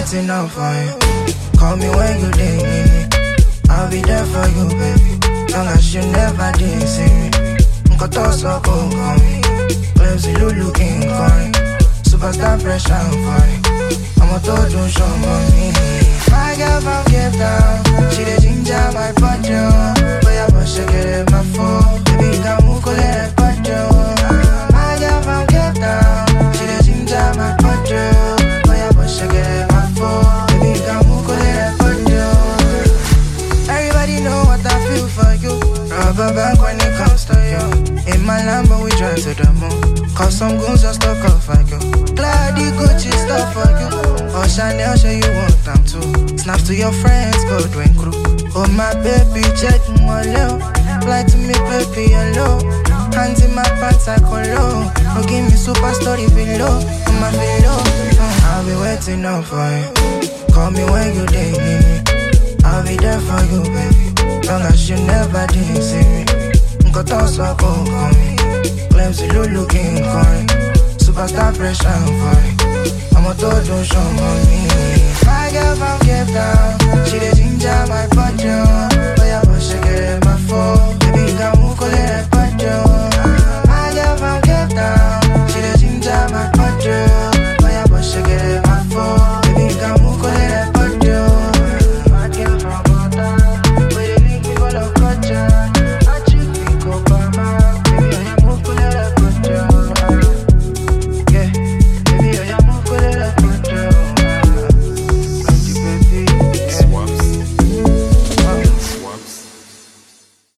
waiting up for you. Call me when you need me. I'll be there for you, baby. Long as you never did see me. Nkoto so go call me. Clemsy Lulu King Kong. Superstar fresh and fine. I'm a total show mommy. My girl from Cape Town. She the ginger my body. Boy, I push it in my phone. Baby, you can move cool in body. My girl from Cape Town. She the ginger my body. Boy, I push it in my phone. Baby, you can move cool in body. Everybody know what I feel for you. Rubber band when it comes to you. In my Lambo we drive to the moon. Cause some goons just stuck off for you. Glad the Gucci stuff for you. Oh Chanel show you want them too. Snaps to your friends, Goldwyn crew. Oh my baby, check my low. Fly to me baby, hello. Hands in my pants, I call low. Oh give me super story below. On my pillow. I'll be waiting up for you. Call me when you need me. I'll be there for you, baby. Long as you never did see me. Nkoto so go call me. Clemsy Lulu King Kong. Superstar fresh and fine. I'm a total show mommy. My girl from Cape Town. She the ginger my body. Boy, I was shaking in my phone.